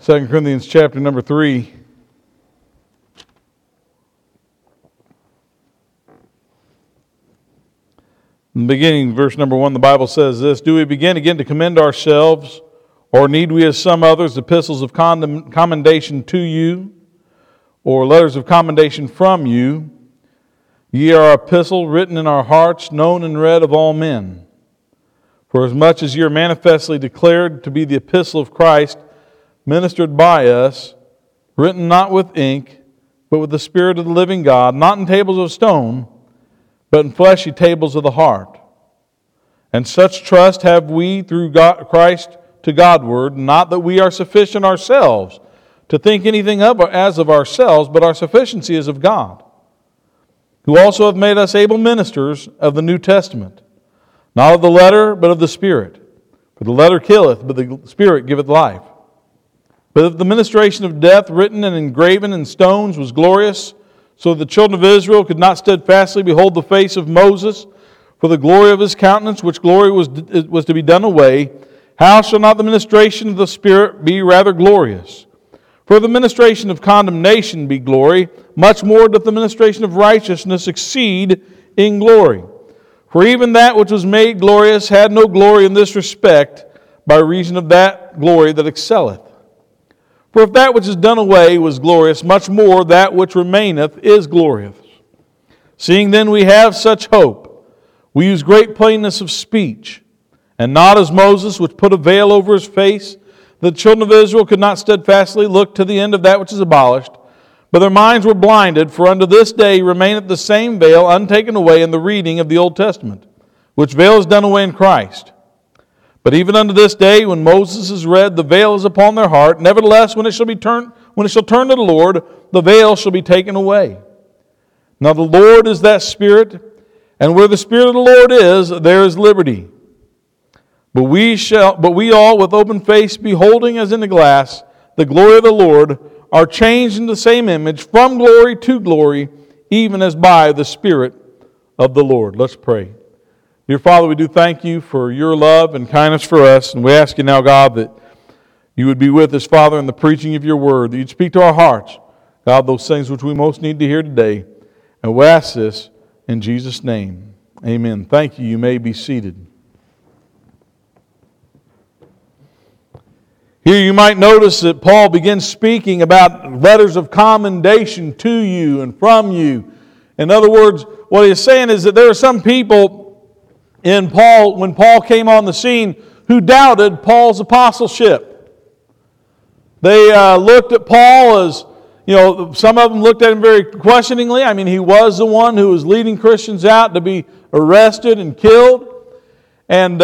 2 Corinthians chapter number 3. In the beginning, verse number 1, the Bible says this: Do we begin again to commend ourselves, or need we, as some others, epistles of commendation to you, or letters of commendation from you? Ye are an epistle written in our hearts, known and read of all men. For as much as ye are manifestly declared to be the epistle of Christ, ministered by us, written not with ink, but with the Spirit of the living God, not in tables of stone, but in fleshy tables of the heart. And such trust have we through Christ to Godward, not that we are sufficient ourselves to think anything of as of ourselves, but our sufficiency is of God, who also hath made us able ministers of the New Testament, not of the letter, but of the Spirit. For the letter killeth, but the Spirit giveth life. But if the ministration of death, written and engraven in stones, was glorious, so that the children of Israel could not steadfastly behold the face of Moses for the glory of his countenance, which glory was to be done away, how shall not the ministration of the Spirit be rather glorious? For the ministration of condemnation be glory, much more doth the ministration of righteousness exceed in glory. For even that which was made glorious had no glory in this respect, by reason of that glory that excelleth. For if that which is done away was glorious, much more that which remaineth is glorious. Seeing then we have such hope, we use great plainness of speech, and not as Moses, which put a veil over his face, the children of Israel could not steadfastly look to the end of that which is abolished, but their minds were blinded, for unto this day remaineth the same veil untaken away in the reading of the Old Testament, which veil is done away in Christ. But even unto this day, when Moses is read, the veil is upon their heart. Nevertheless, when it shall turn to the Lord, the veil shall be taken away. Now the Lord is that Spirit, and where the Spirit of the Lord is, there is liberty. But we all, with open face, beholding as in a glass the glory of the Lord, are changed into the same image, from glory to glory, even as by the Spirit of the Lord. Let's pray. Dear Father, we do thank you for your love and kindness for us, and we ask you now, God, that you would be with us, Father, in the preaching of your word, that you'd speak to our hearts, God, those things which we most need to hear today. And we ask this in Jesus' name. Amen. Thank you. You may be seated. Here you might notice that Paul begins speaking about letters of commendation to you and from you. In other words, what he's saying is that there are some people in Paul, when Paul came on the scene, who doubted Paul's apostleship. They looked at Paul as, some of them looked at him very questioningly. I mean, he was the one who was leading Christians out to be arrested and killed. And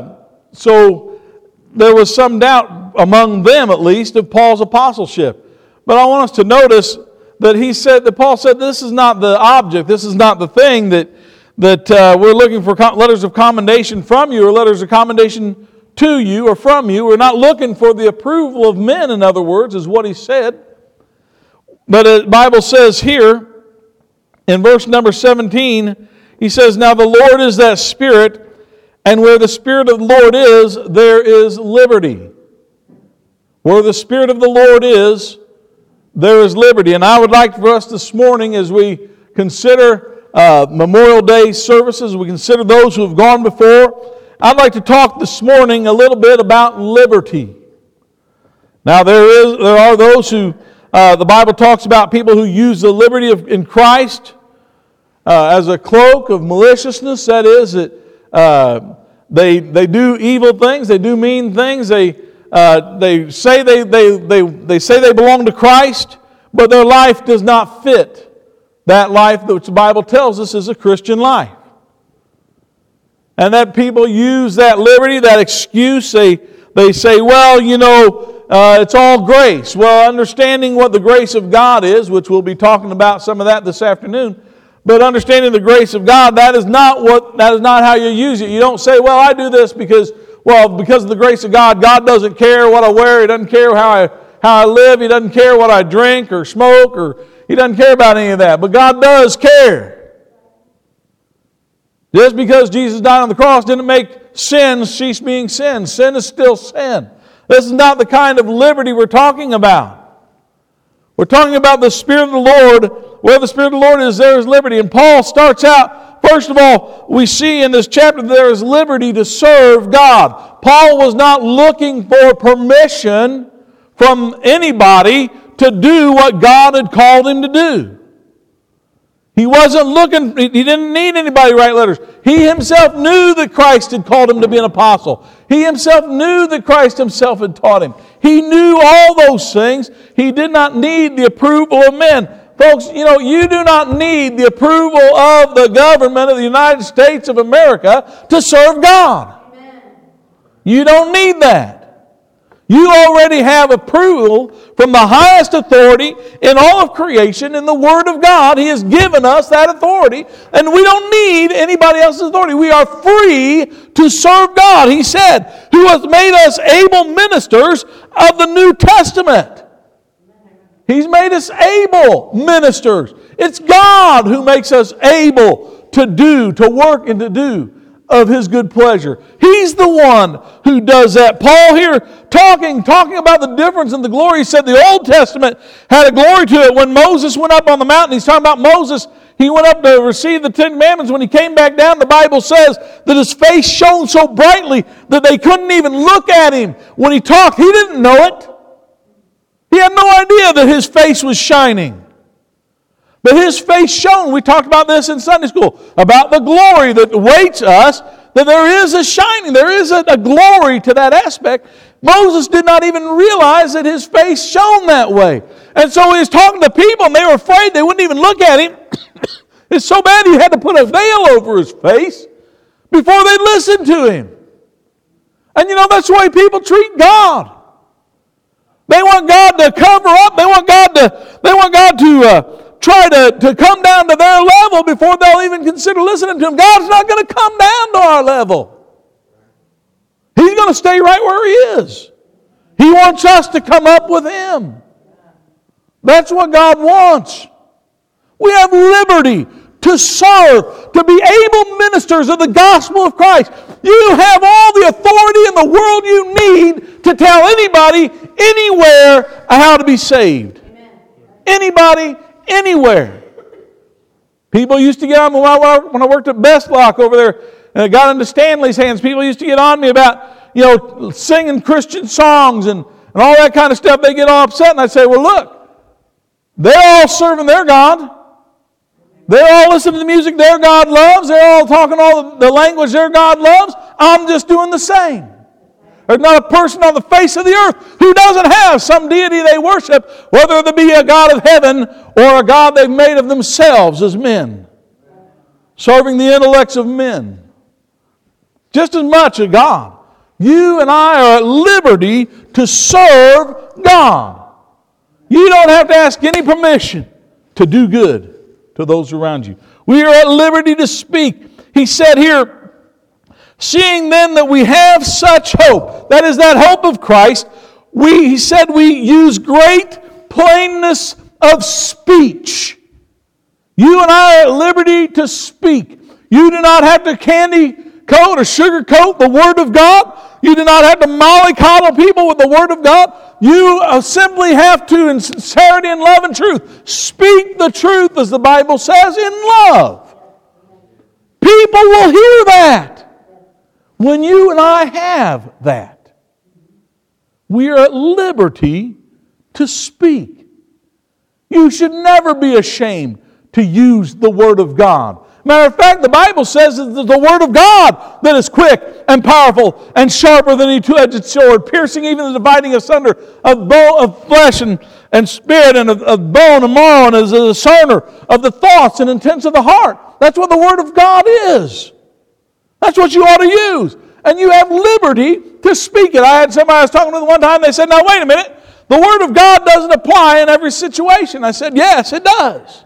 so there was some doubt among them, at least, of Paul's apostleship. But I want us to notice that Paul said this is not the object, this is not the thing that we're looking for letters of commendation from you or letters of commendation to you or from you. We're not looking for the approval of men, in other words, is what he said. But the Bible says here, in verse number 17, he says, Now the Lord is that Spirit, and where the Spirit of the Lord is, there is liberty. Where the Spirit of the Lord is, there is liberty. And I would like for us this morning, as we consider Memorial Day services, we consider those who have gone before, I'd like to talk this morning a little bit about liberty. Now there are those who, the Bible talks about people who use the liberty in Christ as a cloak of maliciousness. That is, that they do evil things, they do mean things, they say they belong to Christ, but their life does not fit that life which the Bible tells us is a Christian life. And that people use that liberty, that excuse. They say, well, it's all grace. Well, understanding what the grace of God is, which we'll be talking about some of that this afternoon, but understanding the grace of God, that is not how you use it. You don't say, well, I do this because of the grace of God, God doesn't care what I wear, He doesn't care how I live, He doesn't care what I drink or smoke, or He doesn't care about any of that. But God does care. Just because Jesus died on the cross didn't make sin cease being sin. Sin is still sin. This is not the kind of liberty we're talking about. We're talking about the Spirit of the Lord. Where the Spirit of the Lord is, there is liberty. And Paul starts out, first of all, we see in this chapter that there is liberty to serve God. Paul was not looking for permission from anybody to do what God had called him to do. He wasn't looking, he didn't need anybody to write letters. He himself knew that Christ had called him to be an apostle. He himself knew that Christ himself had taught him. He knew all those things. He did not need the approval of men. Folks, you do not need the approval of the government of the United States of America to serve God. Amen. You don't need that. You already have approval from the highest authority in all of creation, in the Word of God. He has given us that authority, and we don't need anybody else's authority. We are free to serve God. He said, who hath made us able ministers of the New Testament. He's made us able ministers. It's God who makes us able to do, to work and to do of His good pleasure. He's the one who does that. Paul here talking about the difference in the glory. He said the Old Testament had a glory to it. When Moses went up on the mountain, he's talking about Moses. He went up to receive the Ten Commandments. When he came back down, the Bible says that his face shone so brightly that they couldn't even look at him. When he talked, he didn't know it. He had no idea that his face was shining. But his face shone. We talked about this in Sunday school, about the glory that awaits us, that there is a shining, there is a glory to that aspect. Moses did not even realize that his face shone that way. And so he was talking to people, and they were afraid they wouldn't even look at him. It's so bad he had to put a veil over his face before they listened to him. And that's the way people treat God. They want God to cover up. They want God to try to come down to their level before they'll even consider listening to Him. God's not going to come down to our level. He's going to stay right where He is. He wants us to come up with Him. That's what God wants. We have liberty to serve, to be able ministers of the gospel of Christ. You have all the authority in the world you need to tell anybody, anywhere, how to be saved. Amen. Anybody, anywhere. People used to get on me when I worked at Best Lock over there, and it got into Stanley's hands. People used to get on me about, singing Christian songs and all that kind of stuff. They get all upset, and I say, well, look, they're all serving their God. They're all listening to the music their God loves. They're all talking all the language their God loves. I'm just doing the same. There's not a person on the face of the earth who doesn't have some deity they worship, whether it be a God of heaven or a God they've made of themselves as men, serving the intellects of men. Just as much a God. You and I are at liberty to serve God. You don't have to ask any permission to do good to those around you. We are at liberty to speak. He said here, seeing then that we have such hope, that is that hope of Christ, he said we use great plainness of speech. You and I are at liberty to speak. You do not have to candy coat or sugarcoat the Word of God. You do not have to mollycoddle people with the Word of God. You simply have to, in sincerity and love and truth, speak the truth, as the Bible says, in love. People will hear that when you and I have that. We are at liberty to speak. You should never be ashamed to use the Word of God. Matter of fact, the Bible says that the Word of God that is quick and powerful and sharper than any two-edged sword, piercing even the dividing asunder of flesh and spirit and of bone and marrow, and is a discerner of the thoughts and intents of the heart. That's what the Word of God is. That's what you ought to use. And you have liberty to speak it. I had somebody I was talking with one time, they said, now wait a minute, the Word of God doesn't apply in every situation. I said, yes, it does.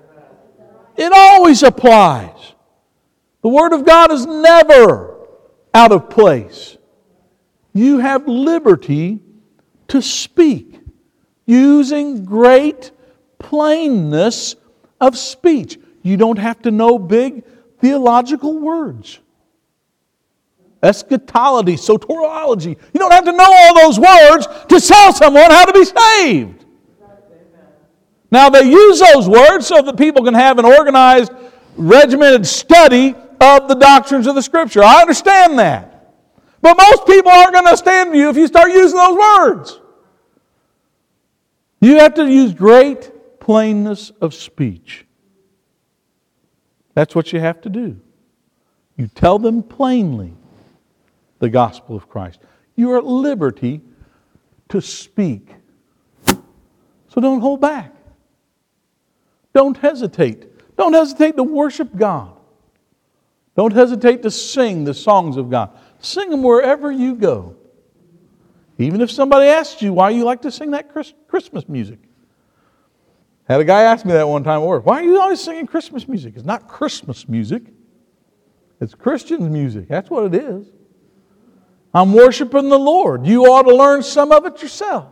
It always applies. The Word of God is never out of place. You have liberty to speak using great plainness of speech. You don't have to know big theological words. eschatology, soteriology. You don't have to know all those words to tell someone how to be saved. Now, they use those words so that people can have an organized, regimented study of the doctrines of the Scripture. I understand that. But most people aren't going to understand you if you start using those words. You have to use great plainness of speech. That's what you have to do. You tell them plainly the gospel of Christ. You are at liberty to speak. So don't hold back. Don't hesitate. Don't hesitate to worship God. Don't hesitate to sing the songs of God. Sing them wherever you go. Even if somebody asks you why you like to sing that Christmas music. Had a guy ask me that one time at work. Why are you always singing Christmas music? It's not Christmas music. It's Christian music. That's what it is. I'm worshiping the Lord. You ought to learn some of it yourself.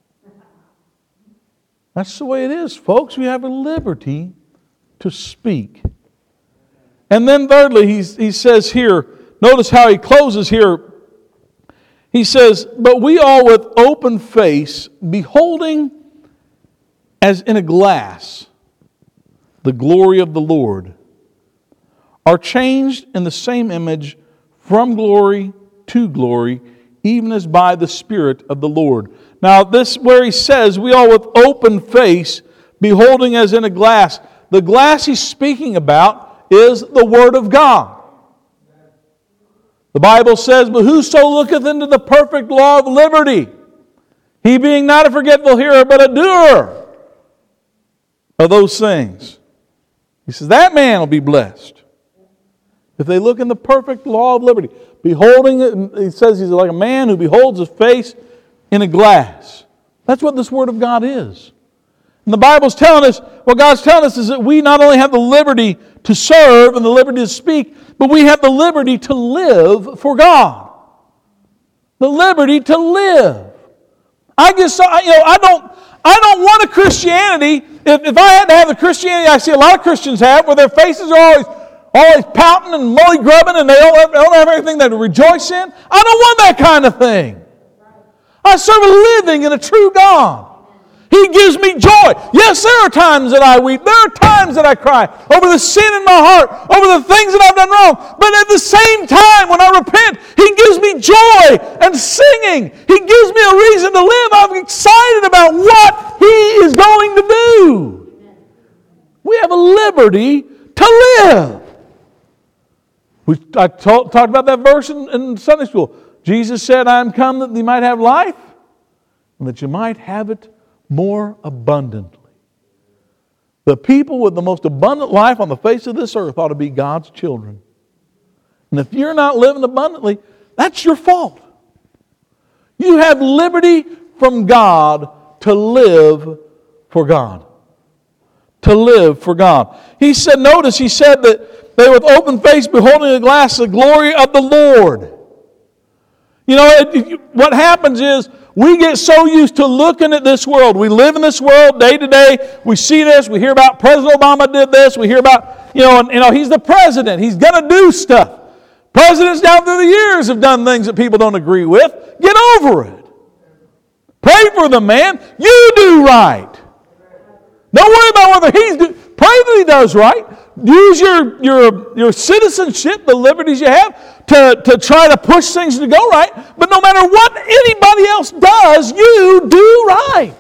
That's the way it is, folks. We have a liberty to speak. And then thirdly, he says here, notice how he closes here. He says, but we all with open face, beholding as in a glass the glory of the Lord, are changed in the same image from glory to glory, even as by the Spirit of the Lord. Now, this where he says, we all with open face, beholding as in a glass. The glass he's speaking about is the Word of God. The Bible says, but whoso looketh into the perfect law of liberty, he being not a forgetful hearer, but a doer of those things. He says, that man will be blessed. If they look in the perfect law of liberty. Beholding it, he says he's like a man who beholds his face in a glass. That's what this Word of God is. And the Bible's telling us, what God's telling us is that we not only have the liberty to serve and the liberty to speak, but we have the liberty to live for God. The liberty to live. I don't want a Christianity. If I had to have the Christianity I see a lot of Christians have, where their faces are always pouting and molly grubbing and they don't have anything to rejoice in. I don't want that kind of thing. I serve a living and a true God. He gives me joy. Yes, there are times that I weep. There are times that I cry over the sin in my heart, over the things that I've done wrong. But at the same time, when I repent, He gives me joy and singing. He gives me a reason to live. I'm excited about what He is going to do. We have a liberty to live. I talked about that verse in Sunday school. Jesus said, I am come that you might have life, and that you might have it more abundantly. The people with the most abundant life on the face of this earth ought to be God's children. And if you're not living abundantly, that's your fault. You have liberty from God to live for God. To live for God. He said that they with open face beholding a glass the glory of the Lord. You know, what happens is we get so used to looking at this world. We live in this world day to day. We see this. We hear about President Obama did this. We hear about, he's the president. He's going to do stuff. Presidents down through the years have done things that people don't agree with. Get over it. Pray for the man. You do right. Don't worry about whether pray that he does right. Use your citizenship, the liberties you have, to try to push things to go right. But no matter what anybody else does, you do right.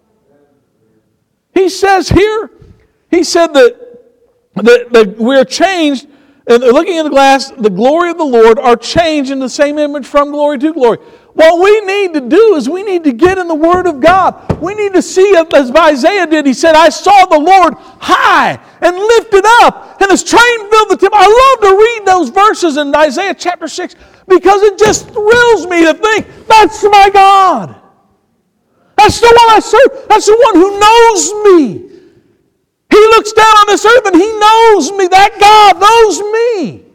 He says here, he said that we're changed, and looking in the glass, the glory of the Lord are changed in the same image from glory to glory. What we need to do is we need to get in the Word of God. We need to see, as Isaiah did, he said, I saw the Lord high and lifted up, and His train filled the temple. I love to read those verses in Isaiah chapter 6 because it just thrills me to think, that's my God. That's the one I serve. That's the one who knows me. He looks down on this earth and He knows me. That God knows me.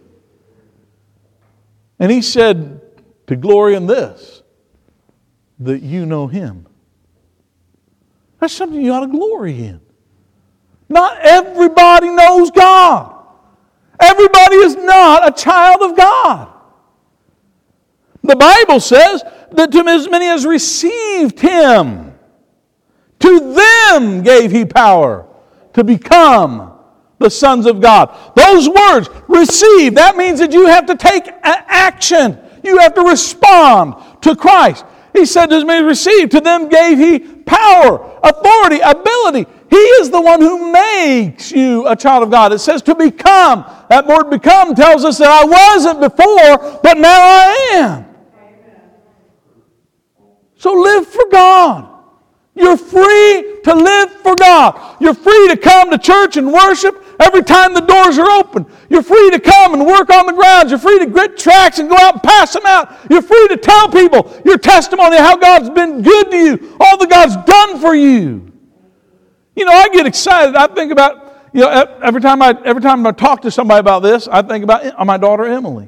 And He said, to glory in this, that you know Him. That's something you ought to glory in. Not everybody knows God. Everybody is not a child of God. The Bible says that to as many as received Him, to them gave He power to become the sons of God. Those words, receive, that means that you have to take action. You have to respond to Christ. He said, to as many as received, to them gave He power, authority, ability. He is the one who makes you a child of God. It says to become. That word become tells us that I wasn't before, but now I am. So live for God. You're free to live for God. You're free to come to church and worship every time the doors are open. You're free to come and work on the grounds. You're free to grit tracts and go out and pass them out. You're free to tell people your testimony, how God's been good to you, all that God's done for you. You know, I get excited. I think about, you know, every time I talk to somebody about this, I think about my daughter Emily.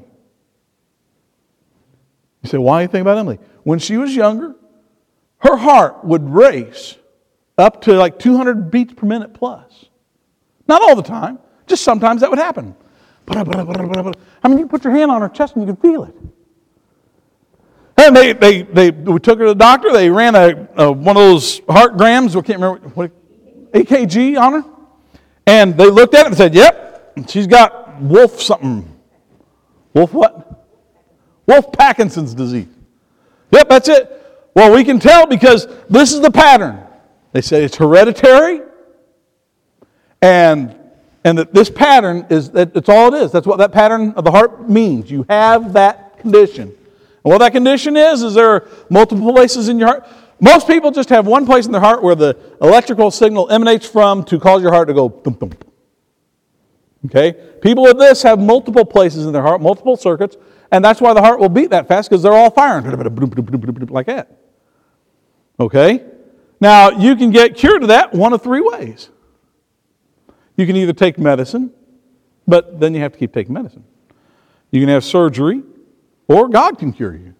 You say, why do you think about Emily? When she was younger, her heart would race up to like 200 beats per minute plus. Not all the time, just sometimes that would happen. I mean, you put your hand on her chest and you can feel it. And we took her to the doctor. They ran one of those heart grams. I can't remember what EKG on her, and they looked at it and said, "Yep, she's got Wolf something. Wolf what? Wolf Parkinson's disease. Yep, that's it. Well, we can tell because this is the pattern. They say it's hereditary, and that this pattern that's all it is. That's what that pattern of the heart means. You have that condition. And what that condition is there are multiple places in your heart. Most people just have one place in their heart where the electrical signal emanates from to cause your heart to go boom, boom. Okay? People with this have multiple places in their heart, multiple circuits, and that's why the heart will beat that fast, because they're all firing like that. Okay? Now, you can get cured of that one of three ways. You can either take medicine, but then you have to keep taking medicine. You can have surgery, or God can cure you.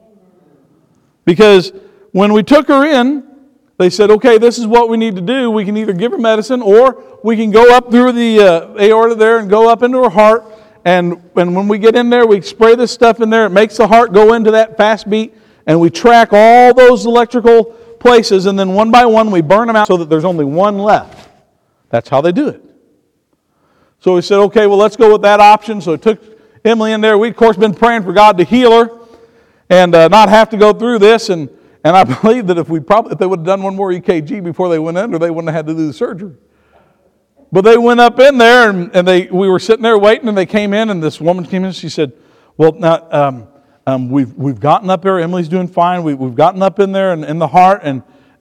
Because when we took her in, they said, okay, this is what we need to do. We can either give her medicine, or we can go up through the aorta there and go up into her heart. And when we get in there, we spray this stuff in there. It makes the heart go into that fast beat. And we track all those electrical places. And then one by one, we burn them out so that there's only one left. That's how they do it. So we said, okay, well, let's go with that option. So it took Emily in there. We'd, of course, been praying for God to heal her and not have to go through this. And I believe that if they would have done one more EKG before they went under, they wouldn't have had to do the surgery. But they went up in there, and we were sitting there waiting, and they came in, and this woman came in, and she said, well, now, we've gotten up there. Emily's doing fine. We've gotten up in there and in the heart, and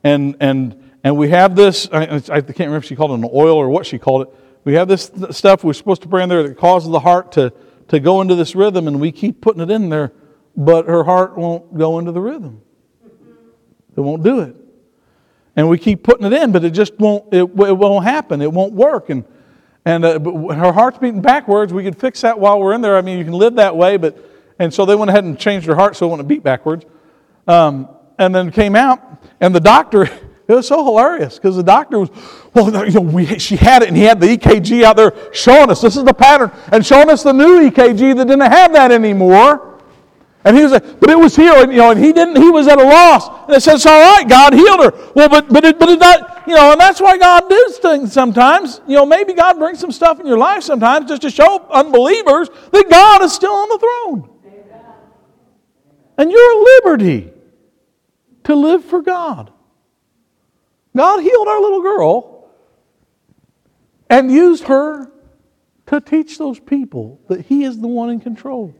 we have this. I can't remember if she called it an oil or what she called it. We have this stuff we're supposed to pray in there that causes the heart to go into this rhythm, and we keep putting it in there, but her heart won't go into the rhythm. It won't do it. And we keep putting it in, but it just won't. It won't happen. It won't work. And but her heart's beating backwards. We could fix that while we're in there. I mean, you can live that way, and so they went ahead and changed her heart so it wouldn't beat backwards. And then came out, and the doctor. It was so hilarious because the doctor was, well, you know, she had it, and he had the EKG out there showing us this is the pattern, and showing us the new EKG that didn't have that anymore. And he was like, but it was here, and he didn't. He was at a loss. And they said, it's all right, God healed her. Well, but it's not, and that's why God does things sometimes. Maybe God brings some stuff in your life sometimes just to show unbelievers that God is still on the throne. Amen. And you're at liberty to live for God. God healed our little girl and used her to teach those people that He is the one in control.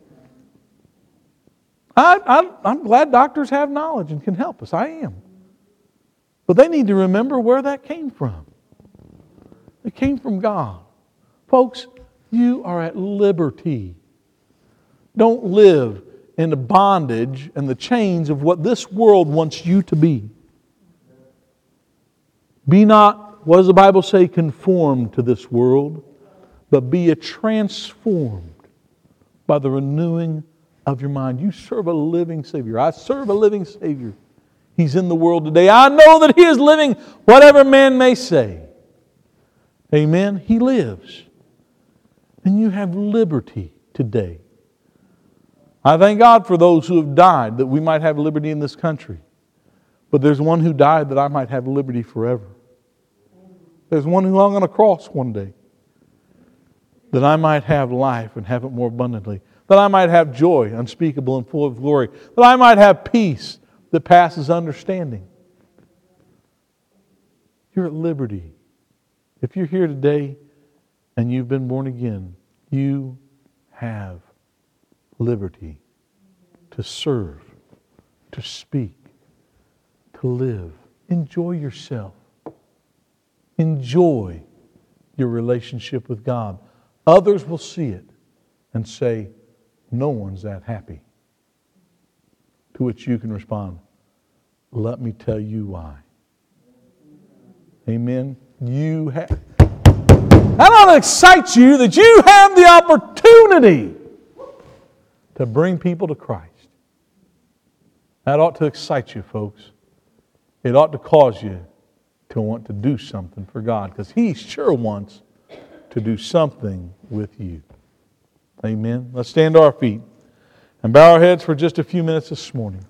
I'm glad doctors have knowledge and can help us. I am. But they need to remember where that came from. It came from God. Folks, you are at liberty. Don't live in the bondage and the chains of what this world wants you to be. Be not, what does the Bible say, conformed to this world, but be ye transformed by the renewing of your mind. You serve a living Savior. I serve a living Savior. He's in the world today. I know that He is living, whatever man may say. Amen. He lives. And you have liberty today. I thank God for those who have died that we might have liberty in this country. But there's one who died that I might have liberty forever. There's one who hung on a cross one day that I might have life and have it more abundantly. That I might have joy unspeakable and full of glory. That I might have peace that passes understanding. You're at liberty. If you're here today and you've been born again, you have liberty to serve, to speak, to live. Enjoy yourself. Enjoy your relationship with God. Others will see it and say, no one's that happy. To which you can respond, let me tell you why. Amen. That ought to excite you that you have the opportunity to bring people to Christ. That ought to excite you, folks. It ought to cause you to want to do something for God, because He sure wants to do something with you. Amen. Let's stand to our feet and bow our heads for just a few minutes this morning.